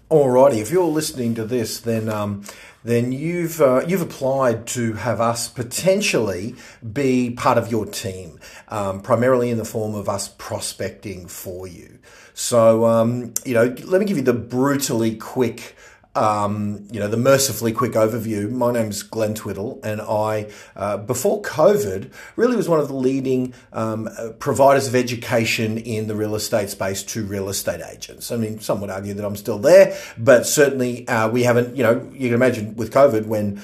Alrighty, if you're listening to this, then you've applied to have us potentially be part of your team, primarily in the form of us prospecting for you. So let me give you the brutally quick. The mercifully quick overview. My name's Glenn Twiddle, and I, before COVID, really was one of the leading providers of education in the real estate space to real estate agents. I mean, some would argue that I'm still there, but certainly we haven't. You can imagine with COVID when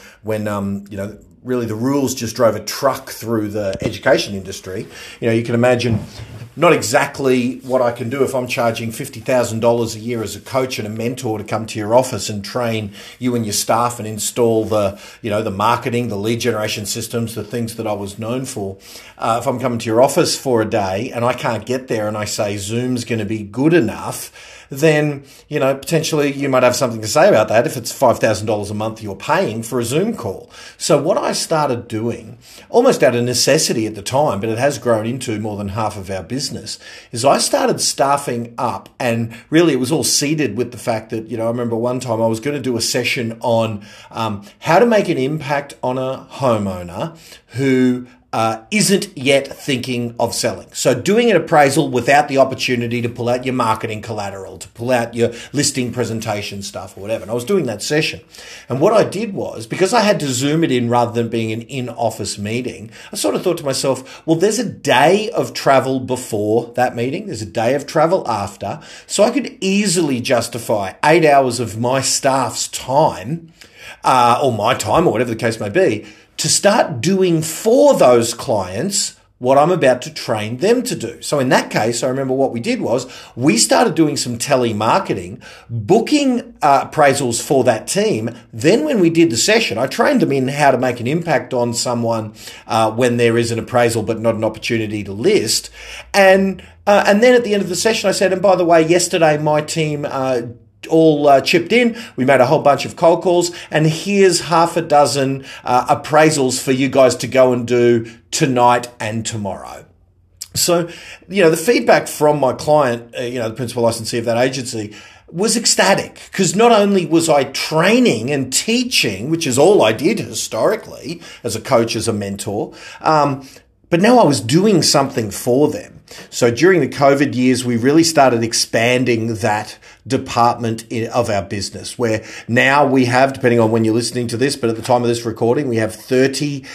really the rules just drove a truck through the education industry. You can imagine not exactly what I can do if I'm charging $50,000 a year as a coach and a mentor to come to your office and train you and your staff and install the marketing, the lead generation systems, the things that I was known for. If I'm coming to your office for a day and I can't get there and I say Zoom's going to be good enough, then, potentially you might have something to say about that if it's $5,000 a month you're paying for a Zoom call. So what I started doing, almost out of necessity at the time, but it has grown into more than half of our business, is I started staffing up, and really it was all seeded with the fact that, I remember one time I was going to do a session on how to make an impact on a homeowner who isn't yet thinking of selling. So doing an appraisal without the opportunity to pull out your marketing collateral, to pull out your listing presentation stuff or whatever. And I was doing that session. And what I did was, because I had to Zoom it in rather than being an in-office meeting, I sort of thought to myself, well, there's a day of travel before that meeting. There's a day of travel after. So I could easily justify 8 hours of my staff's time, or my time, or whatever the case may be, to start doing for those clients what I'm about to train them to do. So in that case, I remember what we did was we started doing some telemarketing, booking appraisals for that team. Then when we did the session, I trained them in how to make an impact on someone when there is an appraisal but not an opportunity to list. And then at the end of the session, I said, and by the way, yesterday my team all chipped in. We made a whole bunch of cold calls, and here's half a dozen appraisals for you guys to go and do tonight and tomorrow. So, the feedback from my client, the principal licensee of that agency, was ecstatic, because not only was I training and teaching, which is all I did historically as a coach, as a mentor, but now I was doing something for them. So during the COVID years, we really started expanding that department of our business, where now we have, depending on when you're listening to this, but at the time of this recording, we have 30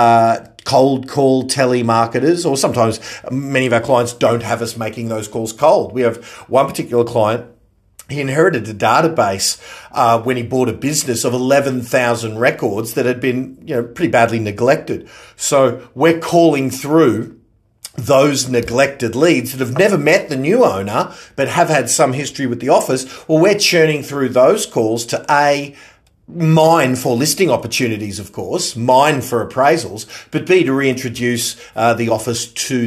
cold call telemarketers, or sometimes many of our clients don't have us making those calls cold. We have one particular client. He inherited a database when he bought a business of 11,000 records that had been, pretty badly neglected. So we're calling through those neglected leads that have never met the new owner but have had some history with the office. Well, we're churning through those calls to mine for listing opportunities, of course, mine for appraisals, but B, to reintroduce the office to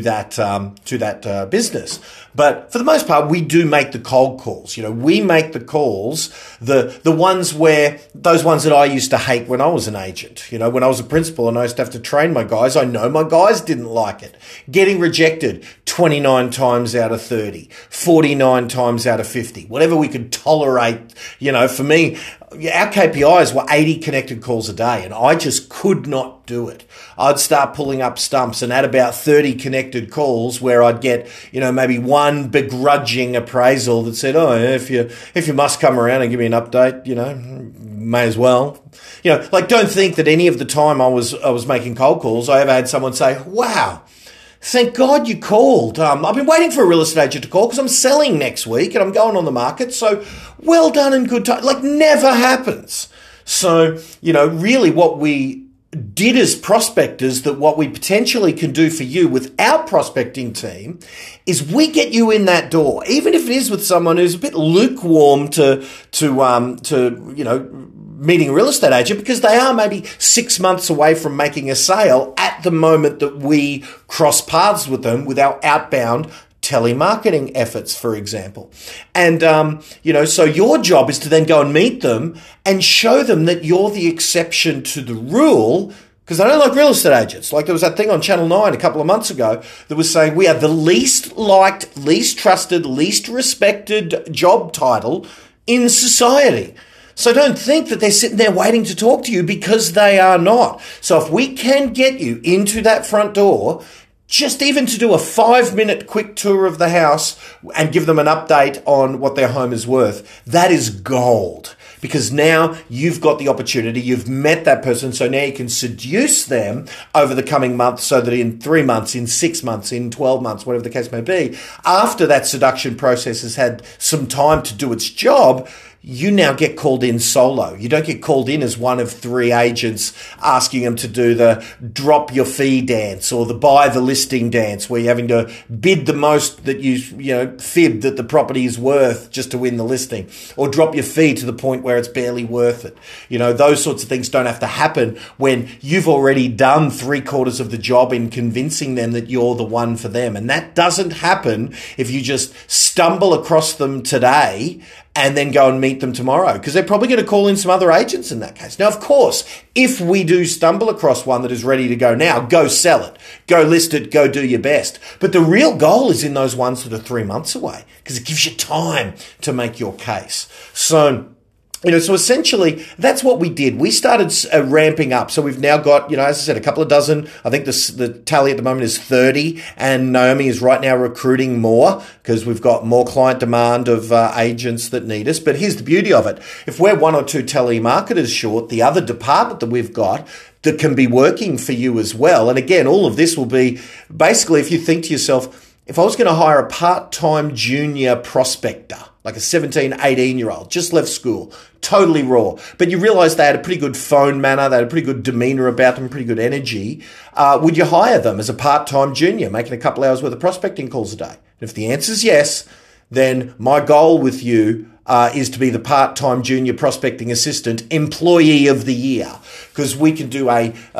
that business. But for the most part, we do make the cold calls. We make the calls, the ones those ones that I used to hate when I was an agent. When I was a principal and I used to have to train my guys, I know my guys didn't like it. Getting rejected 29 times out of 30, 49 times out of 50, whatever we could tolerate. For me, our KPIs were 80 connected calls a day, and I just could not do it. I'd start pulling up stumps, and at about 30 connected calls where I'd get, maybe one begrudging appraisal that said, oh, if you must come around and give me an update, may as well. Don't think that any of the time I was making cold calls, I ever had someone say, wow, thank God you called. I've been waiting for a real estate agent to call because I'm selling next week and I'm going on the market. So well done and good time. Never happens. So, really what we did as prospectors, that what we potentially can do for you with our prospecting team is we get you in that door, even if it is with someone who's a bit lukewarm to meeting a real estate agent, because they are maybe 6 months away from making a sale at the moment that we cross paths with them with our outbound telemarketing efforts, for example. And, so your job is to then go and meet them and show them that you're the exception to the rule, because they don't like real estate agents. There was that thing on Channel 9 a couple of months ago that was saying we are the least liked, least trusted, least respected job title in society. So don't think that they're sitting there waiting to talk to you, because they are not. So if we can get you into that front door, just even to do a 5-minute quick tour of the house and give them an update on what their home is worth, that is gold. Because now you've got the opportunity, you've met that person, so now you can seduce them over the coming months, so that in 3 months, in 6 months, in 12 months, whatever the case may be, after that seduction process has had some time to do its job, you now get called in solo. You don't get called in as one of 3 agents asking them to do the drop your fee dance or the buy the listing dance, where you're having to bid the most that you fib that the property is worth just to win the listing, or drop your fee to the point where it's barely worth it. Those sorts of things don't have to happen when you've already done 3/4 of the job in convincing them that you're the one for them. And that doesn't happen if you just stumble across them today and then go and meet them tomorrow, because they're probably going to call in some other agents in that case. Now, of course, if we do stumble across one that is ready to go now, go sell it, go list it, go do your best. But the real goal is in those ones that are 3 months away, because it gives you time to make your case. So essentially that's what we did. We started ramping up. So we've now got, as I said, a couple of dozen. I think the tally at the moment is 30, and Naomi is right now recruiting more because we've got more client demand of agents that need us. But here's the beauty of it. If we're 1 or 2 telemarketers short, the other department that we've got that can be working for you as well. And again, all of this will be basically, if you think to yourself, if I was going to hire a part-time junior prospector, like a 17, 18-year-old, just left school, totally raw, but you realize they had a pretty good phone manner, they had a pretty good demeanor about them, pretty good energy, would you hire them as a part-time junior, making a couple hours worth of prospecting calls a day? And if the answer is yes, then my goal with you is to be the part-time junior prospecting assistant employee of the year, because we can do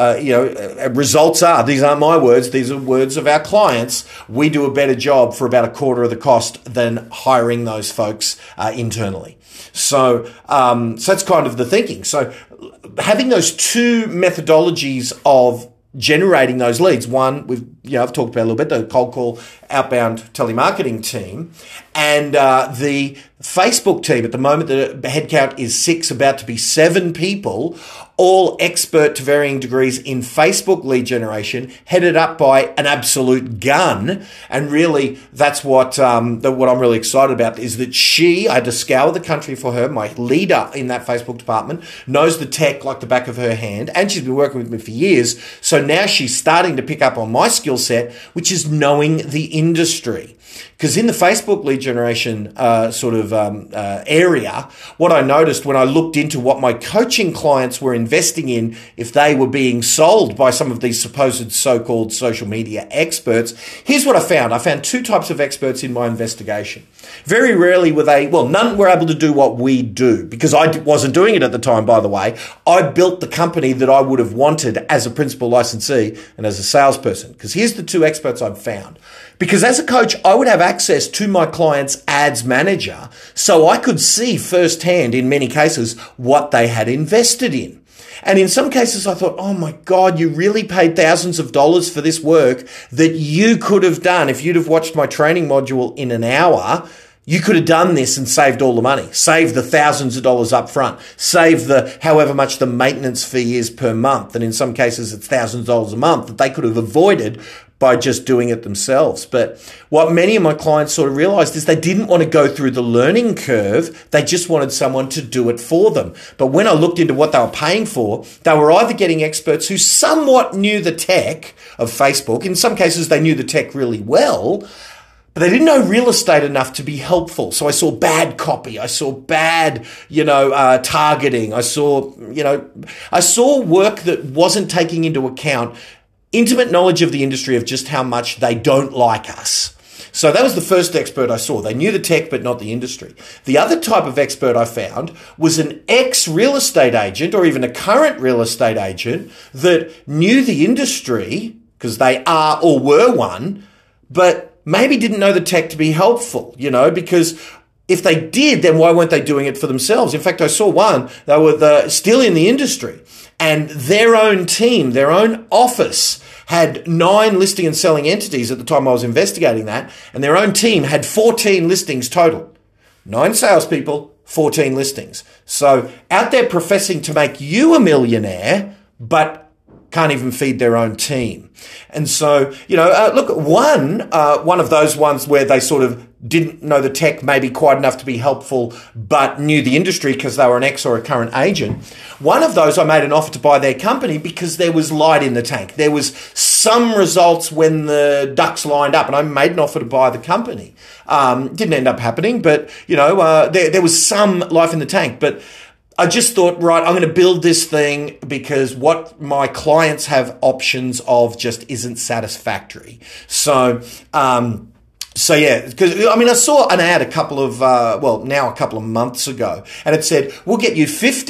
results are, these aren't my words, these are words of our clients, we do a better job for about 1/4 of the cost than hiring those folks internally. So that's kind of the thinking. So having those 2 methodologies of generating those leads. One, I've talked about a little bit, the cold call outbound telemarketing team, and the Facebook team. At the moment, the headcount is 6, about to be 7 people, all expert to varying degrees in Facebook lead generation, headed up by an absolute gun. And really, that's what I'm really excited about, is that I had to scour the country for her. My leader in that Facebook department knows the tech like the back of her hand, and she's been working with me for years. So now she's starting to pick up on my skill set, which is knowing the industry. Because in the Facebook lead generation area, what I noticed when I looked into what my coaching clients were investing in, if they were being sold by some of these supposed so-called social media experts, here's what I found. I found 2 types of experts in my investigation. Very rarely none were able to do what we do, because I wasn't doing it at the time, by the way. I built the company that I would have wanted as a principal licensee and as a salesperson. Because here's the 2 experts I've found. Because as a coach, I would have access to my client's ads manager, so I could see firsthand, in many cases, what they had invested in. And in some cases, I thought, oh my God, you really paid thousands of dollars for this work that you could have done. If you'd have watched my training module in an hour, you could have done this and saved all the money, saved the thousands of dollars up front, saved the however much the maintenance fee is per month. And in some cases, it's thousands of dollars a month that they could have avoided by just doing it themselves. But what many of my clients sort of realized is they didn't want to go through the learning curve. They just wanted someone to do it for them. But when I looked into what they were paying for, they were either getting experts who somewhat knew the tech of Facebook. In some cases, they knew the tech really well, but they didn't know real estate enough to be helpful. So I saw bad copy. I saw bad, targeting. I saw work that wasn't taking into account intimate knowledge of the industry, of just how much they don't like us. So that was the first expert I saw. They knew the tech, but not the industry. The other type of expert I found was an ex-real estate agent, or even a current real estate agent, that knew the industry, because they are or were one, but maybe didn't know the tech to be helpful, because if they did, then why weren't they doing it for themselves? In fact, I saw one, they were still in the industry, and their own team, their own office had 9 listing and selling entities at the time I was investigating that, and their own team had 14 listings total. 9 salespeople, 14 listings. So out there professing to make you a millionaire, but can't even feed their own team. And so, look, one of those ones where they sort of didn't know the tech maybe quite enough to be helpful, but knew the industry because they were an ex or a current agent. One of those, I made an offer to buy their company because there was light in the tank. There was some results when the ducks lined up, and I made an offer to buy the company. Didn't end up happening, but, there was some life in the tank. But I just thought, right, I'm going to build this thing because what my clients have options of just isn't satisfactory. So yeah, because I saw an ad a couple of months ago, and it said, we'll get you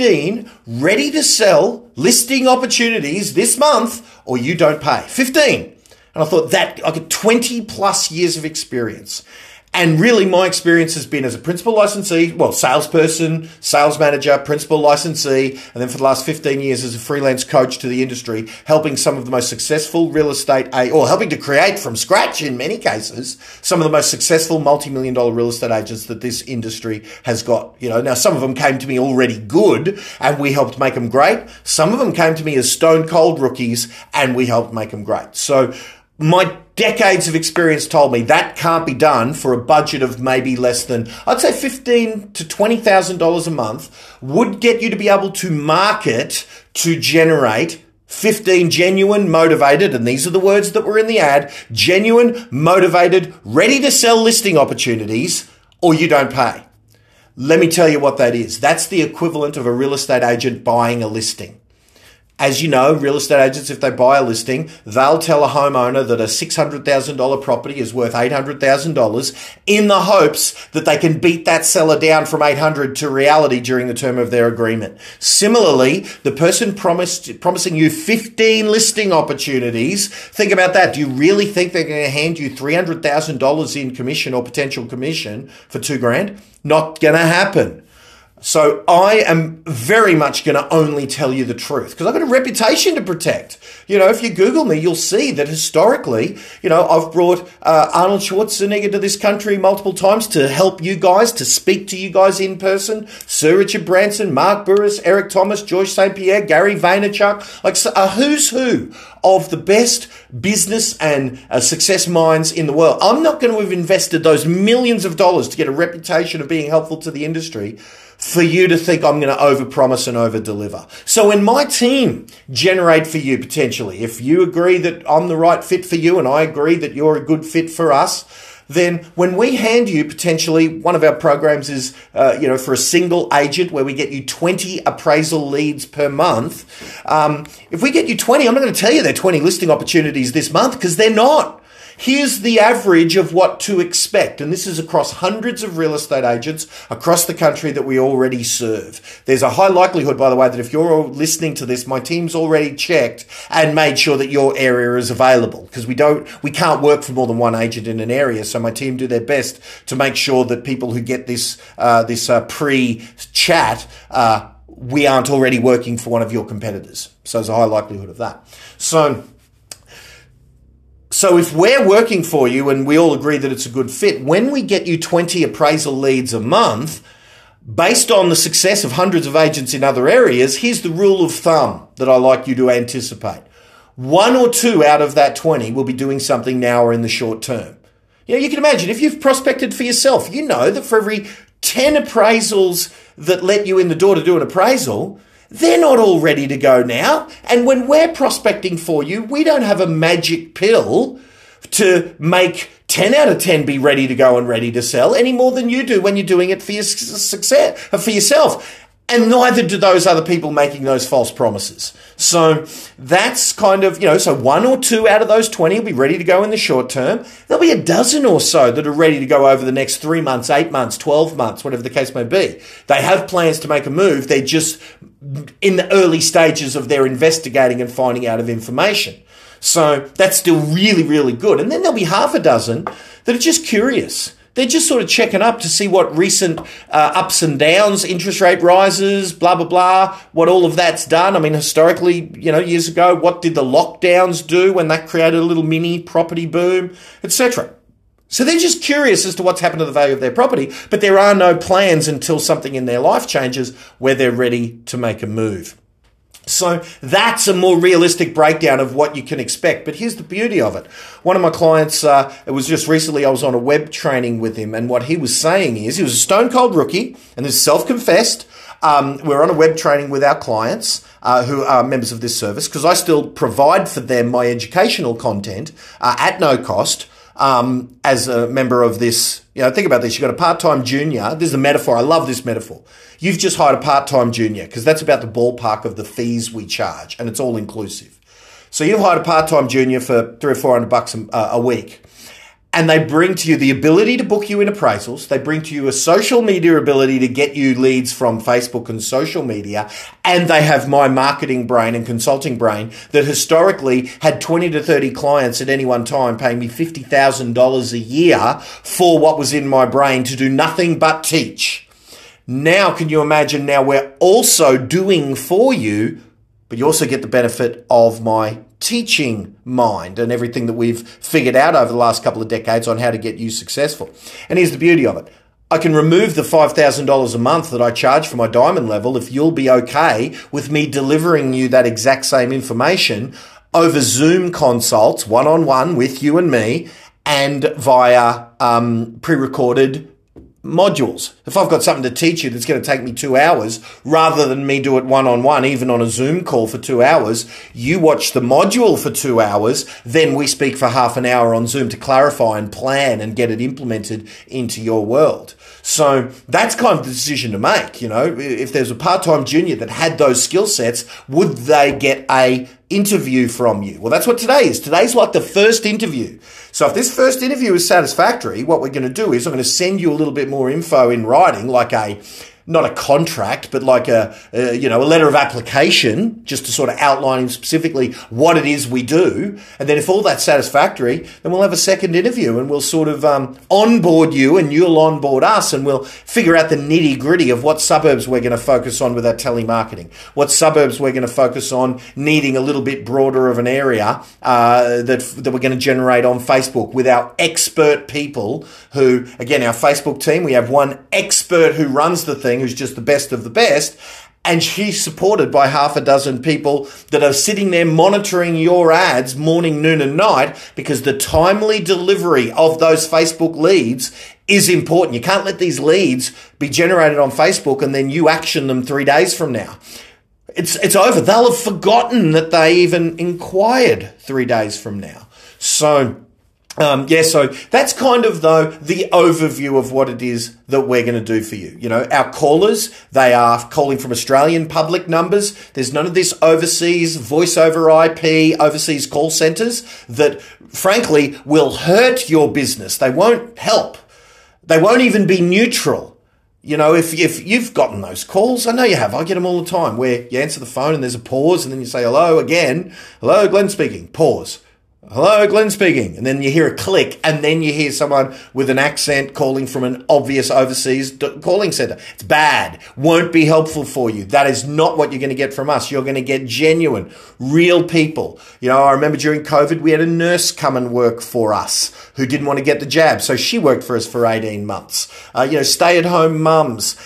15 ready to sell listing opportunities this month, or you don't pay. 15. And I thought that I get 20 plus years of experience. And really, my experience has been as a principal licensee, salesperson, sales manager, principal licensee, and then for the last 15 years as a freelance coach to the industry, helping some of the most successful real estate, or helping to create from scratch in many cases, some of the most successful multi-million-dollar real estate agents that this industry has got. Now some of them came to me already good, and we helped make them great. Some of them came to me as stone cold rookies, and we helped make them great. So my decades of experience told me that can't be done for a budget of maybe less than, I'd say $15,000 to $20,000 a month would get you to be able to market to generate 15 genuine, motivated, and these are the words that were in the ad, genuine, motivated, ready to sell listing opportunities, or you don't pay. Let me tell you what that is. That's the equivalent of a real estate agent buying a listing. As you know, real estate agents, if they buy a listing, they'll tell a homeowner that a $600,000 property is worth $800,000 in the hopes that they can beat that seller down from $800,000 to reality during the term of their agreement. Similarly, the person promising you 15 listing opportunities, think about that. Do you really think they're going to hand you $300,000 in commission or potential commission for $2,000? Not going to happen. So I am very much going to only tell you the truth because I've got a reputation to protect. If you Google me, you'll see that historically, I've brought Arnold Schwarzenegger to this country multiple times to help you guys, to speak to you guys in person. Sir Richard Branson, Mark Burris, Eric Thomas, George St. Pierre, Gary Vaynerchuk, like a who's who of the best business and success minds in the world. I'm not going to have invested those millions of dollars to get a reputation of being helpful to the industry for you to think I'm going to overpromise and overdeliver. So when my team generate for you potentially, if you agree that I'm the right fit for you and I agree that you're a good fit for us, then when we hand you potentially, one of our programs is, for a single agent where we get you 20 appraisal leads per month. If we get you 20, I'm not going to tell you they're 20 listing opportunities this month because they're not. Here's the average of what to expect. And this is across hundreds of real estate agents across the country that we already serve. There's a high likelihood, by the way, that if you're listening to this, my team's already checked and made sure that your area is available because we can't work for more than one agent in an area. So my team do their best to make sure that people who get this pre-chat, we aren't already working for one of your competitors. So there's a high likelihood of that. So if we're working for you and we all agree that it's a good fit, when we get you 20 appraisal leads a month, based on the success of hundreds of agents in other areas, here's the rule of thumb that I like you to anticipate. 1 or 2 out of that 20 will be doing something now or in the short term. You can imagine if you've prospected for yourself, you know that for every 10 appraisals that let you in the door to do an appraisal, they're not all ready to go now. And when we're prospecting for you, we don't have a magic pill to make 10 out of 10 be ready to go and ready to sell any more than you do when you're doing it for your success, for yourself. And neither do those other people making those false promises. So that's kind of, so 1 or 2 out of those 20 will be ready to go in the short term. There'll be a dozen or so that are ready to go over the next 3 months, 8 months, 12 months, whatever the case may be. They have plans to make a move. They're just in the early stages of their investigating and finding out of information. So that's still really, really good. And then there'll be half a dozen that are just curious. They're just sort of checking up to see what recent ups and downs, interest rate rises, blah, blah, blah, what all of that's done. I mean, historically, years ago, what did the lockdowns do when that created a little mini property boom, etc. So they're just curious as to what's happened to the value of their property, but there are no plans until something in their life changes where they're ready to make a move. So that's a more realistic breakdown of what you can expect. But here's the beauty of it. One of my clients, it was just recently, I was on a web training with him, and what he was saying is, he was a stone cold rookie, and is self-confessed. We're on a web training with our clients who are members of this service, because I still provide for them my educational content at no cost. As a member of this, think about this. You've got a part-time junior. This is a metaphor. I love this metaphor. You've just hired a part-time junior, because that's about the ballpark of the fees we charge, and it's all inclusive. So you've hired a part-time junior for $300 or $400 a week, and they bring to you the ability to book you in appraisals. They bring to you a social media ability to get you leads from Facebook and social media. And they have my marketing brain and consulting brain that historically had 20 to 30 clients at any one time paying me $50,000 a year for what was in my brain to do nothing but teach. Now, can you imagine, now we're also doing for you, but you also get the benefit of my teaching mind and everything that we've figured out over the last couple of decades on how to get you successful. And here's the beauty of it. I can remove the $5,000 a month that I charge for my diamond level if you'll be okay with me delivering you that exact same information over Zoom consults, one-on-one with you and me, and via pre-recorded modules. If I've got something to teach you that's going to take me 2 hours, rather than me do it one-on-one, even on a Zoom call for 2 hours, you watch the module for 2 hours, then we speak for half an hour on Zoom to clarify and plan and get it implemented into your world. So that's kind of the decision to make. If there's a part-time junior that had those skill sets, would they get a interview from you? Well, that's what today is. Today's like the first interview. So if this first interview is satisfactory, what we're going to do is I'm going to send you a little bit more info in writing, like not a contract, but like a letter of application, just to sort of outline specifically what it is we do. And then if all that's satisfactory, then we'll have a second interview, and we'll sort of onboard you, and you'll onboard us, and we'll figure out the nitty gritty of what suburbs we're going to focus on with our telemarketing, what suburbs we're going to focus on needing a little bit broader of an area that we're going to generate on Facebook with our expert people who, again, our Facebook team, we have one expert who runs the thing, who's just the best of the best, and she's supported by half a dozen people that are sitting there monitoring your ads morning, noon and night, because the timely delivery of those Facebook leads is important. You can't let these leads be generated on Facebook and then you action them 3 days from now. It's over. They'll have forgotten that they even inquired 3 days from now. So so that's kind of, though, the overview of what it is that we're going to do for you. Our callers, they are calling from Australian public numbers. There's none of this overseas voice over IP, overseas call centers that, frankly, will hurt your business. They won't help. They won't even be neutral. If you've gotten those calls, I know you have. I get them all the time, where you answer the phone and there's a pause, and then you say, hello again. Hello, Glenn speaking. Pause. Hello, Glenn speaking. And then you hear a click, and then you hear someone with an accent calling from an obvious overseas calling center. It's bad. Won't be helpful for you. That is not what you're going to get from us. You're going to get genuine, real people. I remember during COVID, we had a nurse come and work for us who didn't want to get the jab. So she worked for us for 18 months. Stay-at-home mums.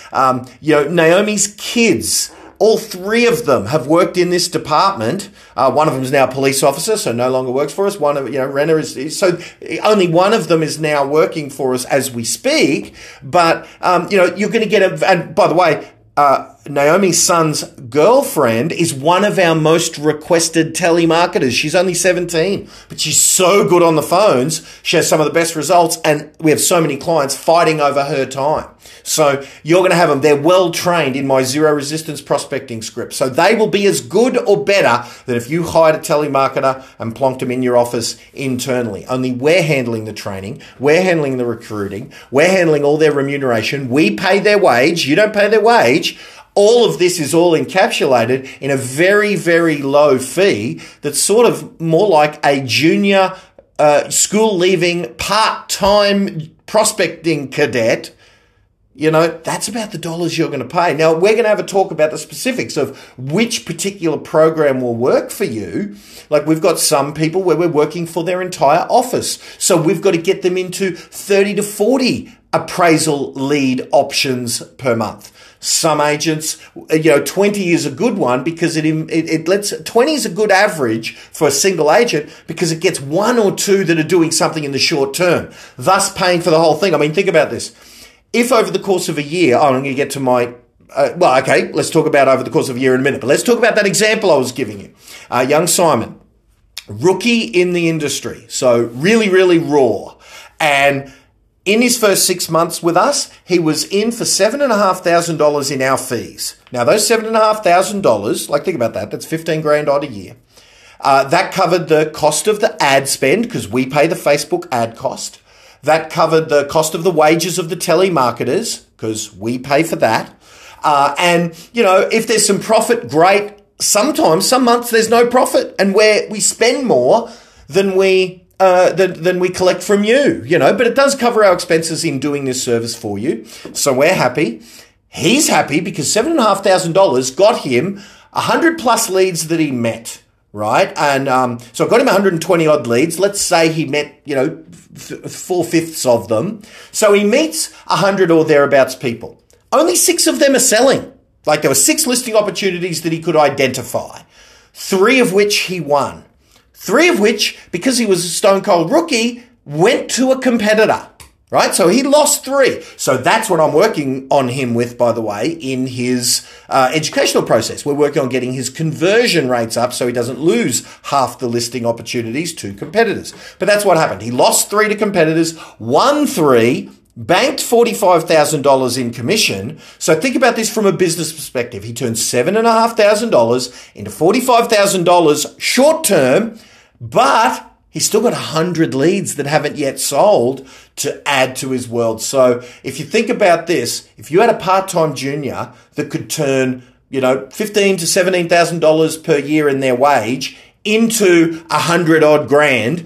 Naomi's kids. All three of them have worked in this department. One of them is now a police officer, so no longer works for us. One of, Renner is, so only one of them is now working for us as we speak. But, you're going to get and by the way, Naomi's son's girlfriend is one of our most requested telemarketers. She's only 17, but she's so good on the phones. She has some of the best results, and we have so many clients fighting over her time. So you're going to have them. They're well trained in my zero resistance prospecting script. So they will be as good or better than if you hired a telemarketer and plonked them in your office internally. Only we're handling the training. We're handling the recruiting. We're handling all their remuneration. We pay their wage. You don't pay their wage. All of this is all encapsulated in a very, very low fee that's sort of more like a junior school leaving part-time prospecting cadet that's about the dollars you're going to pay. Now, we're going to have a talk about the specifics of which particular program will work for you. Like, we've got some people where we're working for their entire office. So we've got to get them into 30 to 40 appraisal lead options per month. Some agents, 20 is a good one because it lets 20 is a good average for a single agent because it gets one or two that are doing something in the short term, thus paying for the whole thing. I mean, think about this. If over the course of a year, I'm going to get to my, let's talk about over the course of a year in a minute, but let's talk about that example I was giving you. Young Simon, rookie in the industry, so really, really raw. And in his first 6 months with us, he was in for $7,500 in our fees. Now, those $7,500, think about that, that's 15 grand odd a year. That covered the cost of the ad spend because we pay the Facebook ad cost. That covered the cost of the wages of the telemarketers because we pay for that. And if there's some profit, great. Sometimes, some months there's no profit and where we spend more than we collect from you, but it does cover our expenses in doing this service for you. So we're happy. He's happy because $7,500 got him 100 plus leads that he met. Right. And so I got him 120 odd leads. Let's say he met, 4/5 of them. So he meets 100 or thereabouts people. Only 6 of them are selling. There were 6 listing opportunities that he could identify, 3 of which he won. 3 of which, because he was a stone cold rookie, went to a competitor. Right? So he lost 3. So that's what I'm working on him with, by the way, in his educational process. We're working on getting his conversion rates up so he doesn't lose half the listing opportunities to competitors. But that's what happened. He lost 3 to competitors, won 3, banked $45,000 in commission. So think about this from a business perspective. He turned $7,500 into $45,000 short term, but he's still got 100 leads that haven't yet sold to add to his world. So if you think about this, if you had a part-time junior that could turn, $15,000 to $17,000 per year in their wage into 100 odd grand,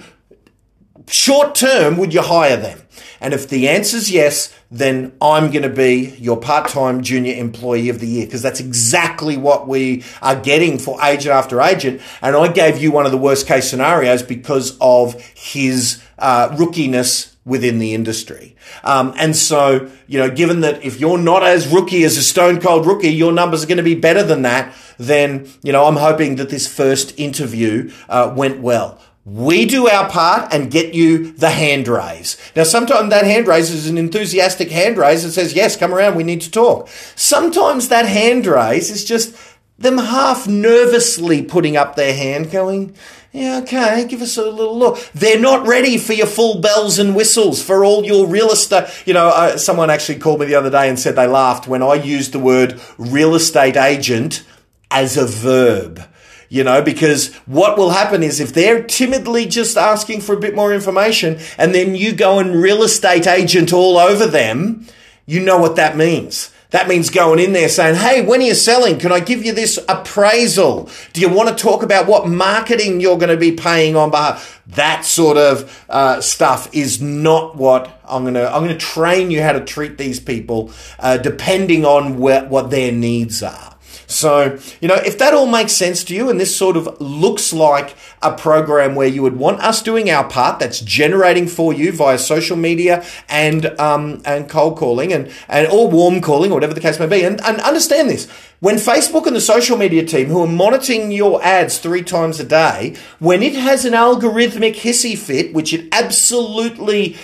short term, would you hire them? And if the answer is yes, then I'm going to be your part-time junior employee of the year because that's exactly what we are getting for agent after agent. And I gave you one of the worst case scenarios because of his rookiness within the industry. And so, given that if you're not as rookie as a stone cold rookie, your numbers are going to be better than that, then, I'm hoping that this first interview went well. We do our part and get you the hand raise. Now, sometimes that hand raise is an enthusiastic hand raise that says, yes, come around, we need to talk. Sometimes that hand raise is just them half nervously putting up their hand going, yeah, okay, give us a little look. They're not ready for your full bells and whistles, for all your real estate. Someone actually called me the other day and said they laughed when I used the word real estate agent as a verb. Because what will happen is if they're timidly just asking for a bit more information and then you go and real estate agent all over them, you know what that means. That means going in there saying, hey, when are you selling? Can I give you this appraisal? Do you want to talk about what marketing you're going to be paying on behalf? That sort of stuff is not what I'm going to train you how to treat these people depending on what their needs are. So, if that all makes sense to you and this sort of looks like a program where you would want us doing our part, that's generating for you via social media and cold calling and or warm calling or whatever the case may be. And understand this, when Facebook and the social media team who are monitoring your ads 3 times a day, when it has an algorithmic hissy fit, which it absolutely,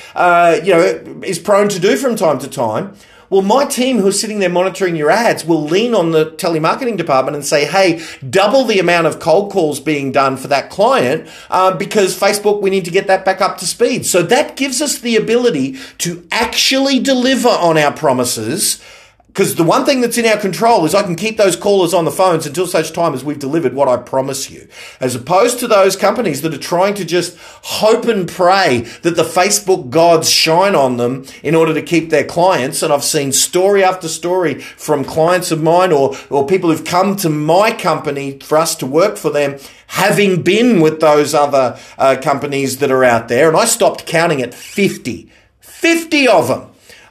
is prone to do from time to time, well, my team who are sitting there monitoring your ads will lean on the telemarketing department and say, hey, double the amount of cold calls being done for that client because Facebook, we need to get that back up to speed. So that gives us the ability to actually deliver on our promises. Because the one thing that's in our control is I can keep those callers on the phones until such time as we've delivered what I promise you. As opposed to those companies that are trying to just hope and pray that the Facebook gods shine on them in order to keep their clients. And I've seen story after story from clients of mine or people who've come to my company for us to work for them, having been with those other companies that are out there. And I stopped counting at 50 of them.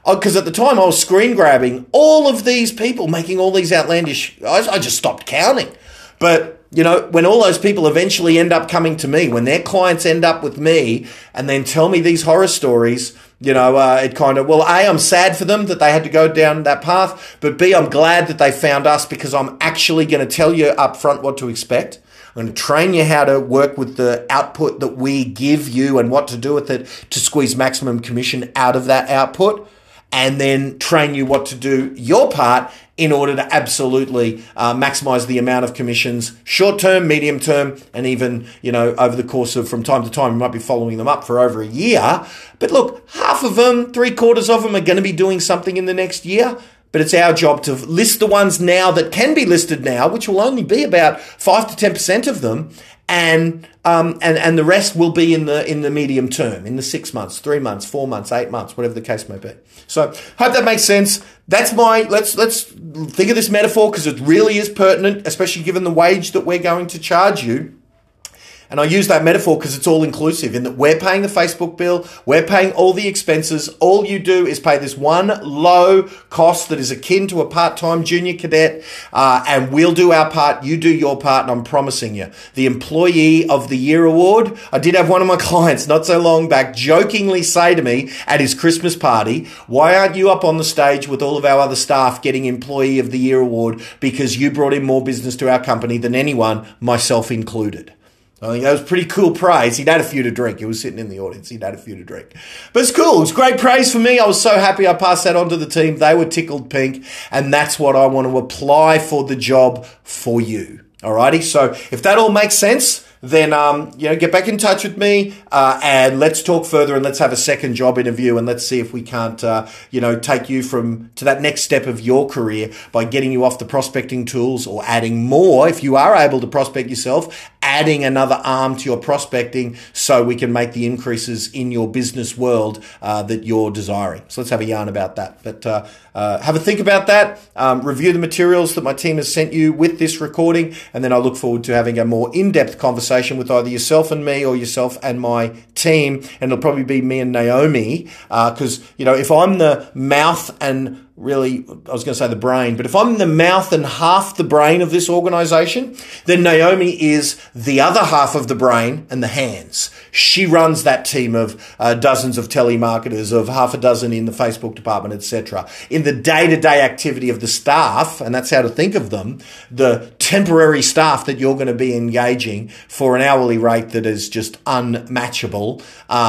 because at the time I was screen grabbing all of these people making all these outlandish, I just stopped counting. But, you know, when all those people eventually end up coming to me, when their clients end up with me and then tell me these horror stories, you know, it kind of, well, A, I'm sad for them that they had to go down that path, but B, I'm glad that they found us because I'm actually going to tell you up front what to expect. I'm going to train you how to work with the output that we give you and what to do with it to squeeze maximum commission out of that output, and then train you what to do your part in order to absolutely maximize the amount of commissions, short term, medium term, and even, you know, over the course of, from time to time, you might be following them up for over a year. But look, half of them, 3/4 of them are going to be doing something in the next year. But it's our job to list the ones now that can be listed now, which will only be about 5 to 10% of them, and the rest will be in the medium term, in the 6 months, 3 months, 4 months, 8 months, whatever the case may be. So hope that makes sense. That's my let's think of this metaphor because it really is pertinent, especially given the wage that we're going to charge you. And I use that metaphor because it's all inclusive in that we're paying the Facebook bill, we're paying all the expenses. All you do is pay this one low cost that is akin to a part-time junior cadet, and we'll do our part, you do your part, and I'm promising you. The Employee of the Year award, I did have one of my clients not so long back jokingly say to me at his Christmas party, why aren't you up on the stage with all of our other staff getting Employee of the Year award because you brought in more business to our company than anyone, myself included. I think that was pretty cool praise. He'd had a few to drink. He was sitting in the audience. He'd had a few to drink. But it's cool. It was great praise for me. I was so happy I passed that on to the team. They were tickled pink. And that's what I want to apply for the job for you. Alrighty. So if that all makes sense, then, get back in touch with me, and let's talk further and let's have a second job interview and let's see if we can't, take you to that next step of your career by getting you off the prospecting tools or adding more. If you are able to prospect yourself, adding another arm to your prospecting so we can make the increases in your business world, that you're desiring. So let's have a yarn about that. But, have a think about that. Review the materials that my team has sent you with this recording. And then I look forward to having a more in-depth conversation with either yourself and me or yourself and my team. And it'll probably be me and Naomi, because, if I'm the mouth and really, I was going to say the brain, but if I'm the mouth and half the brain of this organization, then Naomi is the other half of the brain and the hands. She runs that team of dozens of telemarketers, of half a dozen in the Facebook department, etc. In the day-to-day activity of the staff, and that's how to think of them, the temporary staff that you're going to be engaging for an hourly rate that is just unmatchable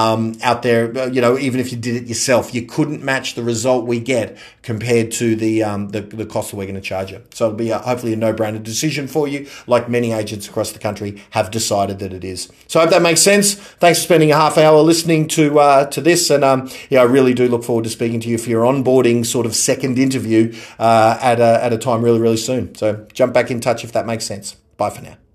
out there. Even if you did it yourself, you couldn't match the result we get compared to the cost that we're going to charge you. So it'll be hopefully a no-brainer decision for you, like many agents across the country have decided that it is. So I hope that makes sense. Thanks for spending a half hour listening to this, and I really do look forward to speaking to you for your onboarding sort of second interview at a time really, really soon. So jump back in touch if that makes sense. Bye for now.